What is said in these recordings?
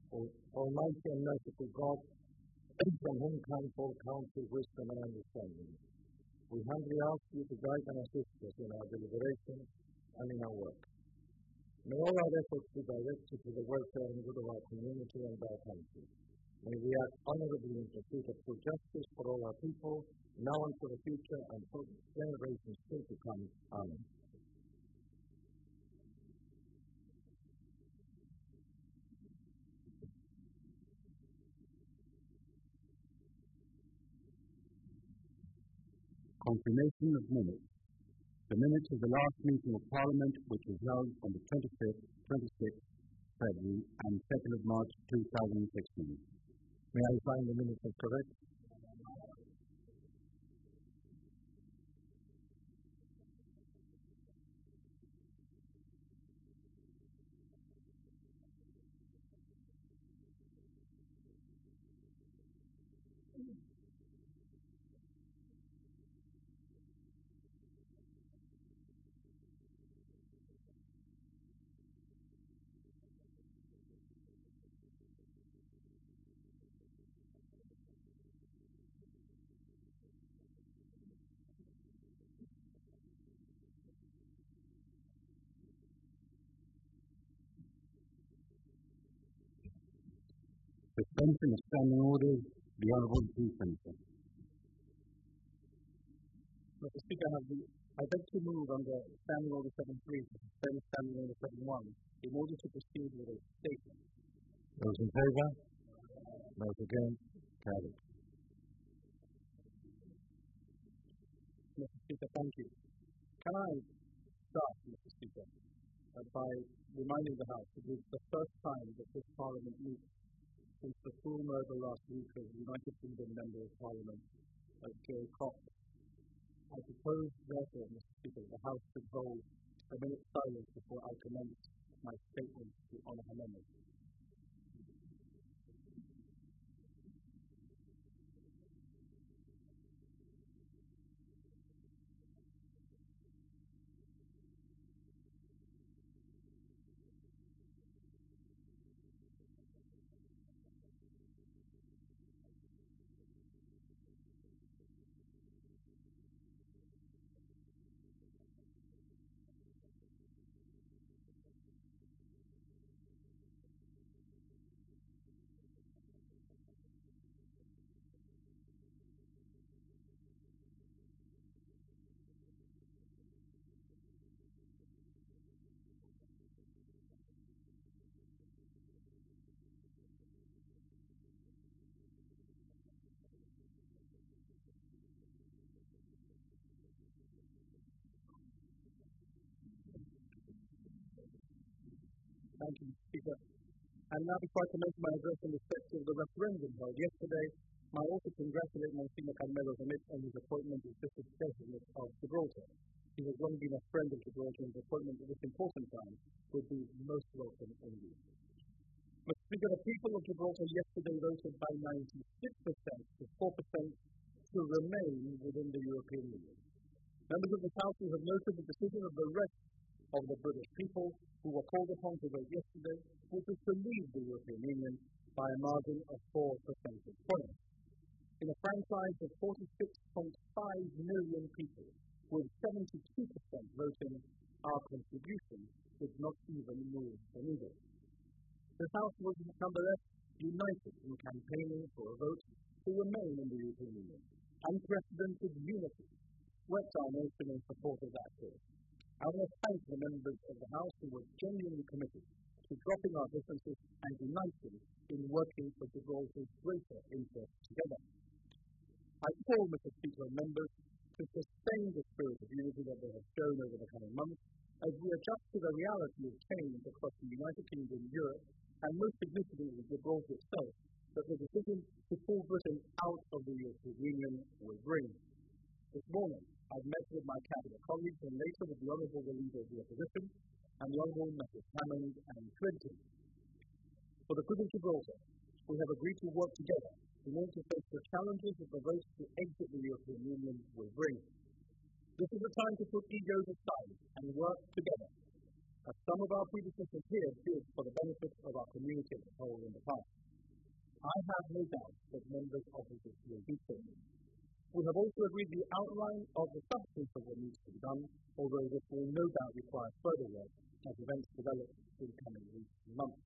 Almighty and merciful God, from whom comes all counsel, wisdom, and understanding, we humbly ask you to guide and assist us in our deliberations and in our work. May all our efforts be directed to the welfare and good of our community and our country. May we act honorably in pursuit of true justice for all our people, now and for the future, and for generations still to come. Amen. Confirmation of minutes. The minutes of the last meeting of Parliament, which was held on the 25th, 26th February and 2nd of March 2016. May I find the minutes as correct? Suspension of standing orders. The Honourable Chief Minister. Mr. Speaker, I beg to move under Standing Order 7.3 to suspend Standing Order 7.1 in order to proceed with a statement. Those in favour? Those against? Carried. Mr. Speaker, thank you. Can I start, Mr. Speaker, by reminding the House that it is the first time that this Parliament meets since the full murder last week of United Kingdom Member of Parliament, Joe Cox. I propose, therefore, Mr. Speaker, that the House should hold a minute's silence before I commence my statement to honour her memory. Thank you, Mr. Speaker. And now, before I commence my address in respect of the referendum held yesterday, I also congratulate Monsignor Carmelo Smith on his appointment as Bishop Designate of Gibraltar. He has long been a friend of Gibraltar, and his appointment at this important time would be most welcome indeed. Mr. Speaker, the people of Gibraltar yesterday voted by 96% to 4% to remain within the European Union. Members of the House who have noted the decision of the rest of the British people who were called upon to vote yesterday, which was to leave the European Union by a margin of 4 percentage points. In a franchise of 46.5 million people, with 72% voting, our contribution did not even move the needle. The House was nonetheless united in campaigning for a vote to remain in the European Union. Unprecedented unity swept our nation in support of that cause. I want to thank the members of the House who were genuinely committed to dropping our differences and uniting in working for Gibraltar's greater interests together. I call, Mr. Speaker, and members to sustain the spirit of unity that they have shown over the coming months as we adjust to the reality of change across the United Kingdom, Europe, and most significantly Gibraltar itself, that the decision to pull Britain out of the European Union will bring. This morning, I've met with my cabinet colleagues and later with the Honourable Leader of the Opposition and the Honourable Messrs Hammond and Clinton. For the good of Gibraltar, we have agreed to work together in order to face the challenges that the vote to exit the European Union will bring. This is a time to put egos aside and work together. As some some of our predecessors here did for the benefit of our community as a whole in the past. I have no doubt that members of this will do so. We have also agreed the outline of the substance of what needs to be done, although this will no doubt require further work as events develop in coming weeks and months.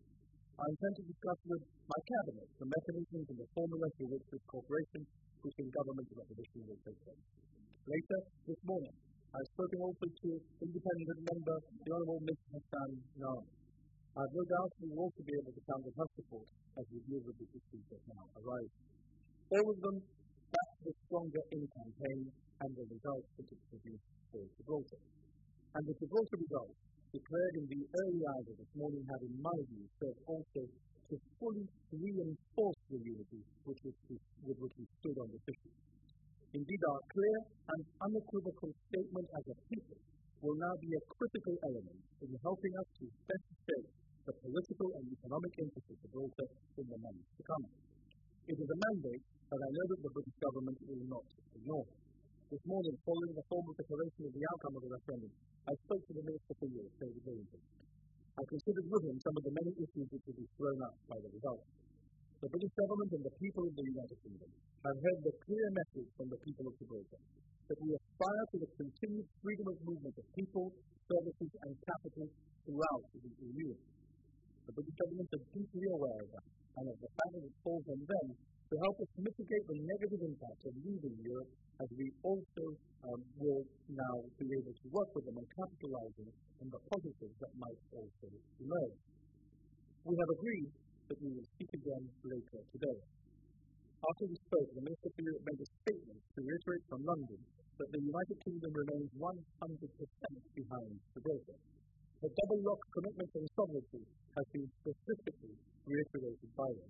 I intend to discuss with my cabinet the mechanisms and the formula through which this cooperation between government and opposition will take place. Later this morning, I have spoken also to independent member, the Honourable Ms. Hassan Naam. I have no doubt we will also be able to count on her support as we deal with the issues that now arise. All of them back the stronger in campaign and the results that it produced for Gibraltar. And the Gibraltar results, declared in the early hours of this morning, have in my view served also to fully reinforce the unity with which we stood on this issue. Indeed, our clear and unequivocal statement as a people will now be a critical element in helping us to best shape the political and economic interests of Gibraltar in the months to come. It is a mandate that I know that the British government will not ignore. This morning, following the formal declaration of the outcome of the referendum, I spoke to the Minister for Europe, David Wellington. I considered with him some of the many issues which will be thrown up by the results. The British government and the people of the United Kingdom have heard the clear message from the people of Gibraltar that we aspire to the continued freedom of movement of people, services and capital throughout the EU. The British government is deeply aware of that and of the fact that it falls on them to help us mitigate the negative impact of leaving Europe, as we also will now be able to work with them on capitalizing on the positives that might also emerge. We have agreed that we will speak again later today. After we spoke, the Minister for Europe made a statement to reiterate from London that the United Kingdom remains 100% behind Gibraltar. The double-lock commitment and sovereignty has been specifically reiterated by them.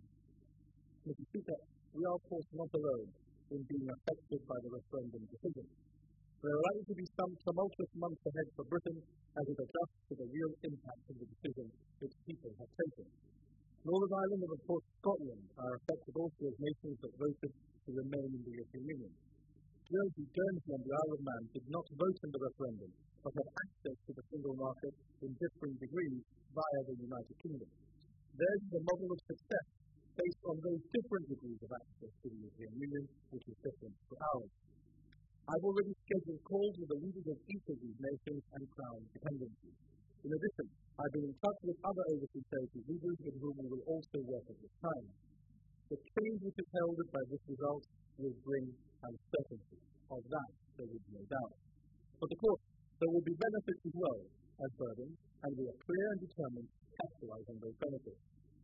Mr. Speaker, we are of course not alone in being affected by the referendum decision. There are likely to be some tumultuous months ahead for Britain as it adjusts to the real impact of the decision its people have taken. Northern Ireland and of course Scotland are affected also as nations that voted to remain in the European Union. Jersey, Guernsey and the Isle of Man did not vote in the referendum, but have access to the single market in differing degrees via the United Kingdom. Theirs is a model of success based on those different degrees of access to the European Union, which is different to ours. I've already scheduled calls with the leaders of each of these nations and crown dependencies. In addition, I've been in touch with other overseas territory leaders with whom we will also work at this time. The change which is heralded by this result will bring uncertainty. Of that, there is no doubt. But of course, there will be benefits as well as burdens, and we are clear and determined to capitalize on those benefits.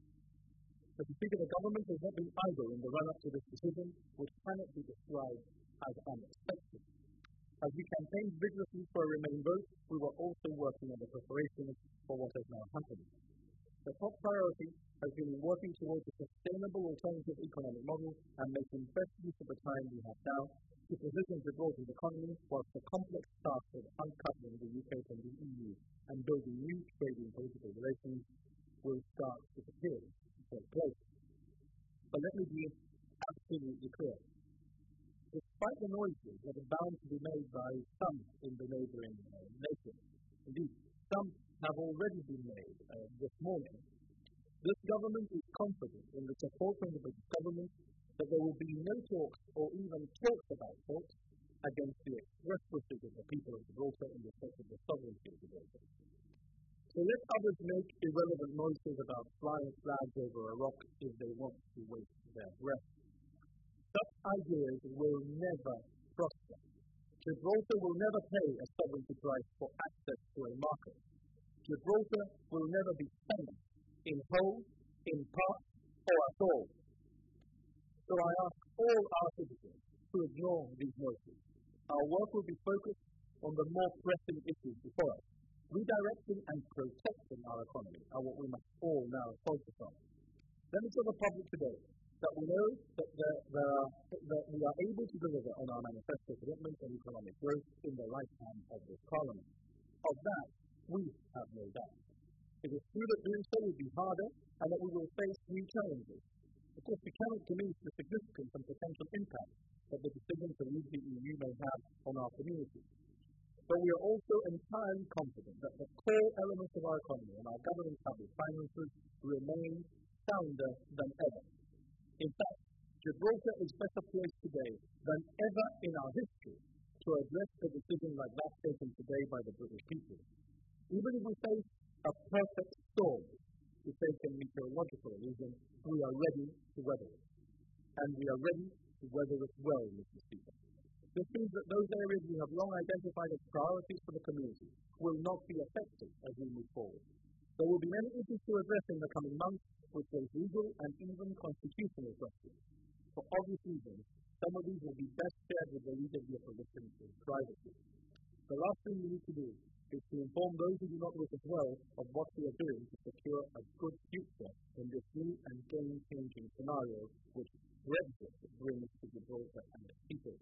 Mr. Speaker, the government has not been idle in the run-up to this decision, which cannot be described as unexpected. As we campaigned vigorously for a Remain vote, we were also working on the preparations for what has now happened. The top priority has been working towards a sustainable alternative economic model and making best use of the time we have now to position Gibraltar's economy whilst the complex task of uncoupling the UK from the EU and building new trading political relations will start to appear to take place. But let me be absolutely clear. Despite the noises that are bound to be made by some in the neighbouring nations, indeed, some have already been made this morning, this government is confident in the support from the British government that there will be no talks or even talks about talks against the express wishes of the people of Gibraltar in respect of the sovereignty of Gibraltar. So let others make irrelevant noises about flying flags over a rock if they want to waste their breath. Such ideas will never prosper. Gibraltar will never pay a sovereignty price for access to a market. Gibraltar will never be spent in whole, in part, or at all. So I ask all our citizens to ignore these noises. Our work will be focused on the more pressing issues before us. Redirecting and protecting our economy are what we must all now focus on. Let me tell the public today that we know that we are able to deliver on our manifesto commitment and economic growth in the lifetime of this Parliament. Of that, we have no doubt. It is true that doing so will be harder and that we will face new challenges. Of course, we cannot diminish the significance and potential impact that the decision to leave the EU may have on our community. But we are also entirely confident that the core elements of our economy and our government's public finances remain sounder than ever. In fact, Gibraltar is better placed today than ever in our history to address a decision like that taken today by the British people. Even if we face a perfect storm, to take a meteorological allusion, we are ready to weather it. And we are ready to weather it well, Mr. Speaker. This means that those areas we have long identified as priorities for the community will not be affected as we move forward. There will be many issues to address in the coming months, which raise legal and even constitutional questions. For obvious reasons, some of these will be best shared with the leader of the opposition in privacy. The last thing we need to do is to inform those who do not wish as well of what we are doing to secure a good future in this new and game-changing scenario which Brexit brings to Gibraltar and its people.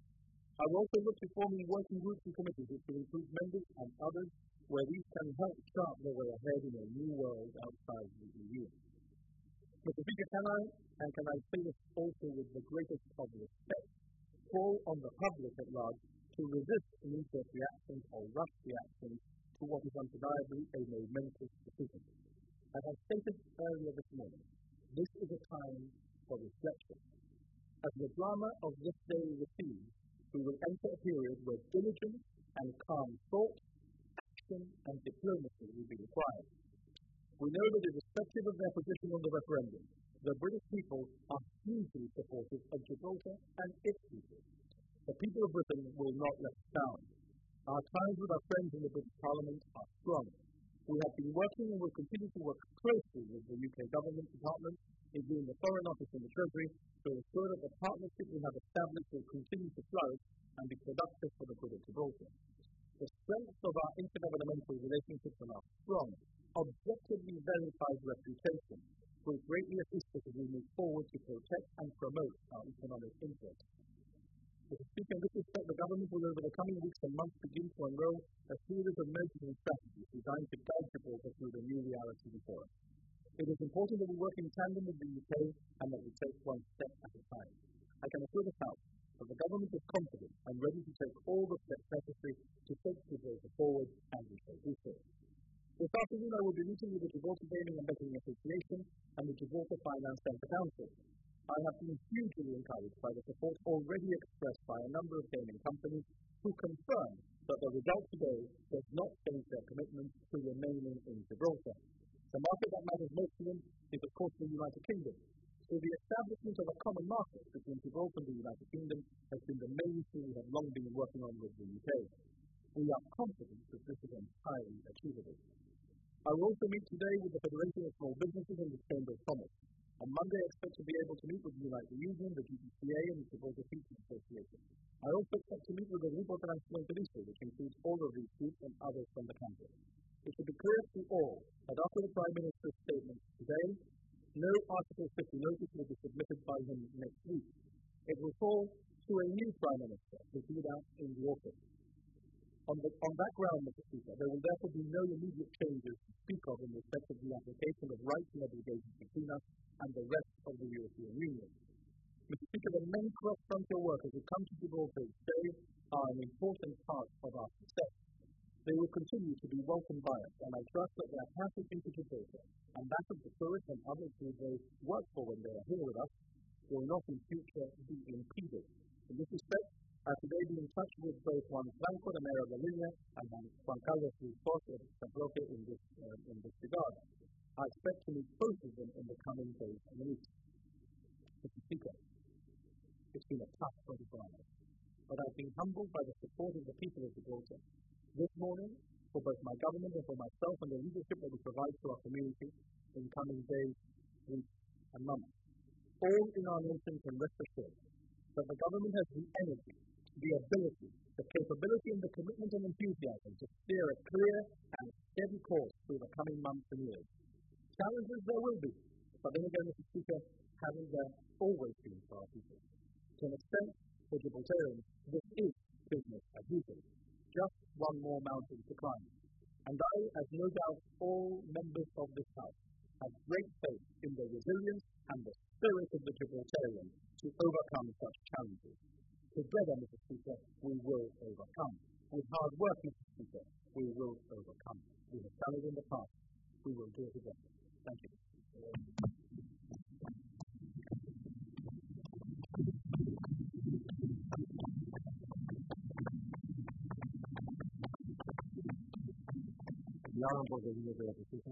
I will also look to forming working groups and committees which will include members and others where these can help chart the way ahead in a new world outside the EU. Mr. Speaker, can I say this also with the greatest of respect, call on the public at large to resist knee-jerk reactions or rush reactions to what is undeniably a momentous decision. As I stated earlier this morning, this is a time for reflection. As the drama of this day recedes, we will enter a period where diligence and calm thought, action and diplomacy will be required. We know that irrespective of their position on the referendum, the British people are hugely supportive of Gibraltar and its people. The people of Britain will not let us down. Our ties with our friends in the British Parliament are strong. We have been working and will continue to work closely with the UK government departments, including the Foreign Office and the Treasury, to ensure that the partnership we have established will continue to flourish and be productive for the good of Gibraltar. The strength of our intergovernmental relationships and our strong, objectively verified reputation will greatly assist us as we move forward to protect and promote our economic interests. Mr. Speaker, in this respect, the government will over the coming weeks and months begin to unroll a series of measures and strategies designed to guide Gibraltar through the new reality before us. It is important that we work in tandem with the UK and that we take one step at a time. I can assure the House that the government is confident and ready to take all the steps necessary to take Gibraltar forward, and we shall do so. This afternoon I will be meeting with the Gibraltar Gaming and Betting Association and the Gibraltar Finance Centre Council. I have been hugely encouraged by the support already expressed by a number of gaming companies who confirm that the result today does not change their commitment to remaining in Gibraltar. The market that matters most to them is, of course, the United Kingdom. So the establishment of a common market between Gibraltar and the United Kingdom has been the main thing we have long been working on with the UK. We are confident that this is entirely achievable. I will also meet today with the Federation of Small Businesses and the Chamber of Commerce. On Monday, I expect to be able to meet with the United Union, the GBCA, and the Gibraltar Teachers Association. I also expect to meet with the Grupo Transfronterizo, which includes all of these groups and others from the campus. It should be clear to all that after the Prime Minister's statement today, no Article 50 notice will be submitted by him next week. It will fall to a new Prime Minister to do that in the autumn. On that ground, Mr. Speaker, there will therefore be no immediate changes to speak of in respect of the application of rights and obligations between us and the rest of the European Union. Mr. Speaker, the many cross-frontier workers who come to Gibraltar each day are an important part of our success. They will continue to be welcomed by us, and I trust that their passage into Gibraltar and that of the tourists and others who they work for when they are here with us will not in future be impeded. In this respect, I have today been in touch with both Juan Franco, the Mayor of La Línea, and Juan Carlos Rizos of San Roque in this regard. I expect to meet both of them in the coming days and weeks. Mr. Speaker, it's been a tough 24 hours, but I've been humbled by the support of the people of Gibraltar. This morning, for both my government and for myself and the leadership that we provide to our community in coming days, weeks, and months. All in our nation can rest assured that the government has the energy, the ability, the capability and the commitment and enthusiasm to steer a clear and steady course through the coming months and years. Challenges there will be, but then again, Mr. Speaker, haven't there always been for our people? To an extent, for Gibraltarians, this is business as usual, just one more mountain to climb. And I, as no doubt all members of this House, have great faith in the resilience and the spirit of the Gibraltarians to overcome such challenges. Together, Mr. Speaker, we will overcome. with hard work, Mr. Speaker, we will overcome. We have done it in the past. We will do it again. Thank you. The Honourable the Leader of the Opposition.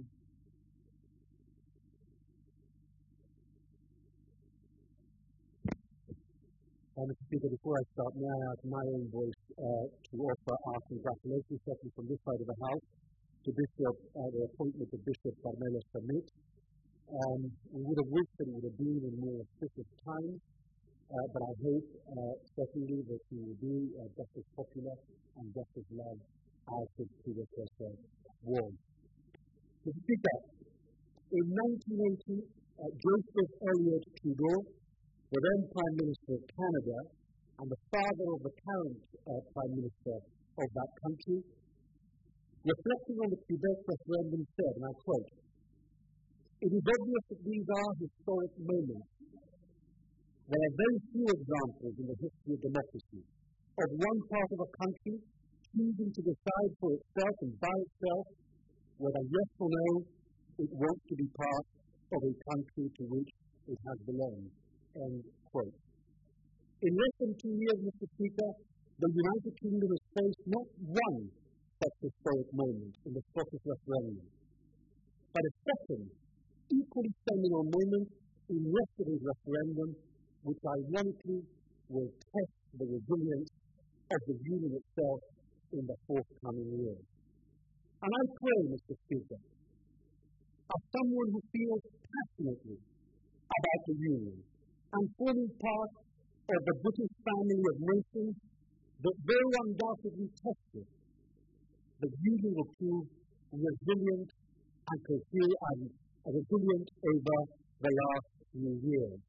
Mr. Speaker, before I start, may I add my own voice to offer our congratulations, certainly from this side of the House, to the appointment of Bishop Carmelo Samit. We would have wished that it would have been in more auspicious times, but I hope certainly that he will be just as popular and just as loved as his predecessor was. Mr. Speaker, in 1980, Joseph Elliott Trudeau, the then Prime Minister of Canada and the father of the current Prime Minister of that country, reflecting on the Quebec referendum said, and I quote, "It is obvious that these are historic moments. There are very few examples in the history of democracy of one part of a country choosing to decide for itself and by itself whether yes or no it wants to be part of a country to which it has belonged." End quote. In less than 2 years, Mr. Speaker, the United Kingdom has faced not one such historic moment in the Scottish referendum, but a second, equally seminal moment in yesterday's referendum, which ironically will test the resilience of the Union itself in the forthcoming years. And I pray, Mr. Speaker, as someone who feels passionately about the Union, and forming part of the British family of nations, that though undoubtedly tested, the Union will prove resilient and resilient over the next few years,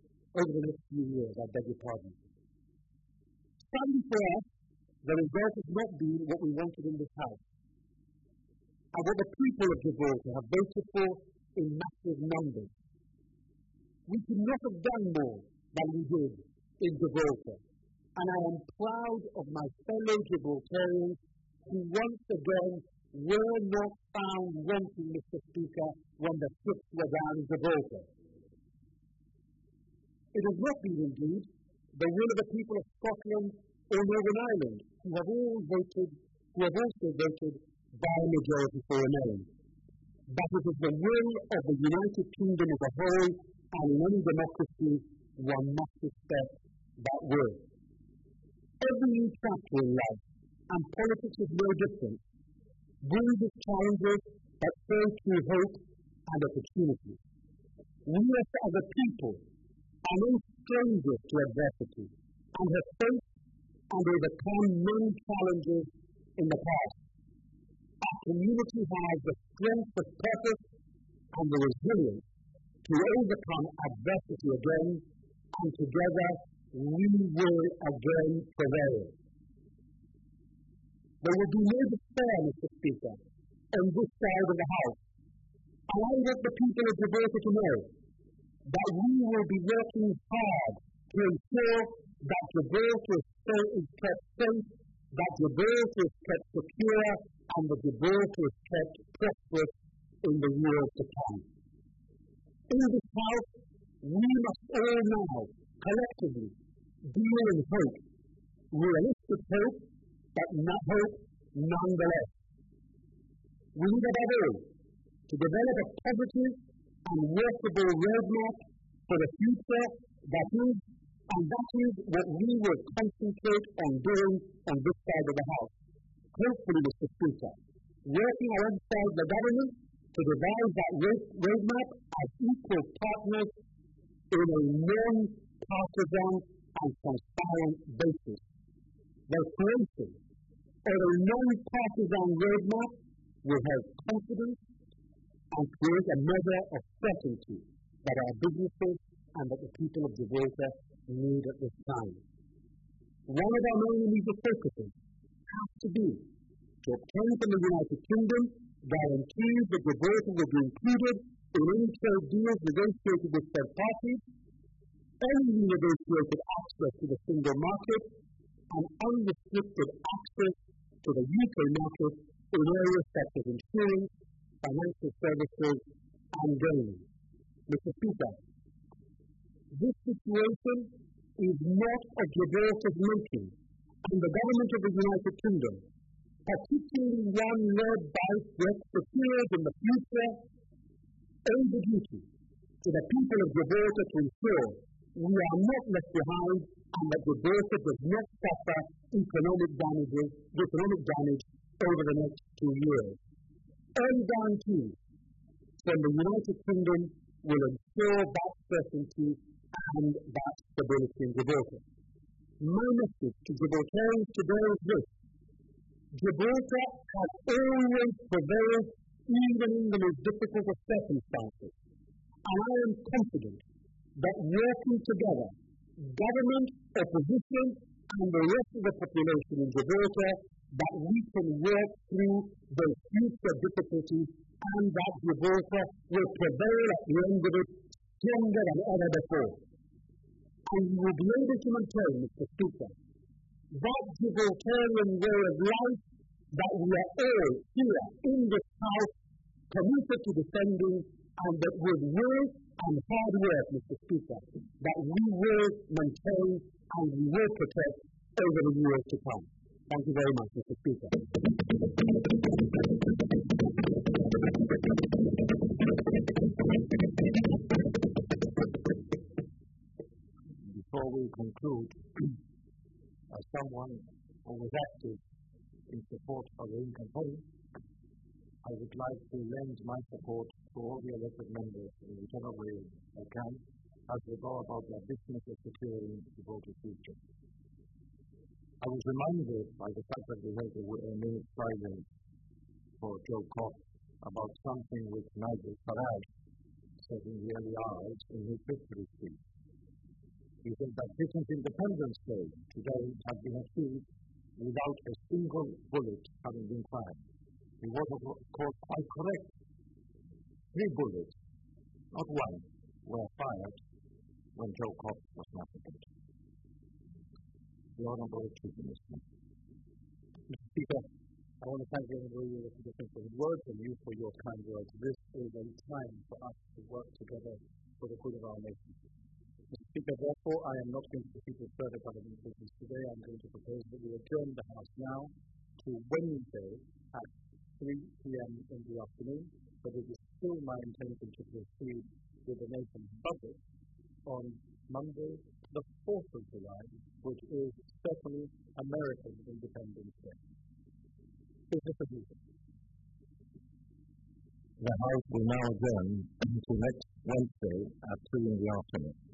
I beg your pardon. Sadly for us, the result has not been what we wanted in this House, and what the people of Gibraltar have voted for in massive numbers. We could not have done more than we did in Gibraltar, and I am proud of my fellow Gibraltarians who once again were not found wanting, Mr. Speaker, when the ships were down in Gibraltar. It has not been, indeed, the will of the people of Scotland or Northern Ireland who have also voted by a majority for remain, but it is the will of the United Kingdom as a whole. And in any democracy, one must respect that will. Every new chapter in life, and politics is no different, brings its challenges that show through hope and opportunity. We as a people are no strangers to adversity, and have faced and overcome many challenges in the past. Our community has the strength of purpose and the resilience to overcome adversity again, and together we will again prevail. There will be no despair, Mr. Speaker, on this side of the House. And I want the people of Gibraltar to know that we will be working hard to ensure that Gibraltar is kept safe, that Gibraltar is kept secure, and that Gibraltar is kept prosperous in the years to come. In this House, we must all now, collectively, deal in hope, realistic hope, but not hope nonetheless. We need above all to develop a positive and workable roadmap for the future that is what we will concentrate on doing on this side of the House. Hopefully, Mr. Speaker, working alongside the government to devise that roadmap as equal partners in a non-partisan and transparent basis. The creation of a non-partisan roadmap will help confidence and create a measure of certainty that our businesses and that the people of Gibraltar need at this time. One of our main immediate focuses has to be to obtain from the United Kingdom guarantees that Gibraltar will be included in any trade deals negotiated with third parties, any renegotiated access to the single market, and unrestricted access to the UK market in areas such as insurance, financial services, and gaming. Mr. Speaker, this situation is not of Gibraltar's making, and the government of the United Kingdom, particularly one led by its secured in the future, owes a duty to the people of Gibraltar to ensure we are not left behind and that Gibraltar does not suffer economic damage over the next 2 years. Early guarantees from the United Kingdom will ensure that certainty and that stability in Gibraltar. My message to Gibraltarians today is this: Gibraltar has always prevailed even in the most difficult of circumstances, and I am confident that working together, government, opposition, and the rest of the population in Gibraltar, that we can work through those future difficulties and that Gibraltar will prevail at the end of it stronger than ever before. And we will be able to maintain, Mr. Speaker, that Gibraltarian way of life that we are all here in this House committed to defending, and that with will and hard work, Mr. Speaker, that we will maintain and we will protect over the years to come. Thank you very much, Mr. Speaker. Before we conclude, as someone who was active in support of the campaign, I would like to lend my support to all the elected members in whichever way I can as we go about their business of securing the voter's future. I was reminded by the fact that we had a minute silence for Joe Cox about something which Nigel Farage said in the early hours in his victory speech. He said that Britain's Independence Day today had been achieved without a single bullet having been fired. He was, of course, quite correct. 3 bullets, not one, were fired when Joe Cox was massacred. The Honourable Chief Minister. Mr. Speaker, I want to thank the Honourable for his words and you for your kind words. This is a time for us to work together for the good of our nation. Mr. Speaker, therefore, I am not going to proceed with further government business today. I am going to propose that we adjourn the House now to Wednesday at 3 p.m. in the afternoon, but it is still my intention to proceed with the nation's budget on Monday, the 4th of July, which is certainly American Independence Day. Business as usual. The House will now adjourn to next Wednesday at 3 in the afternoon.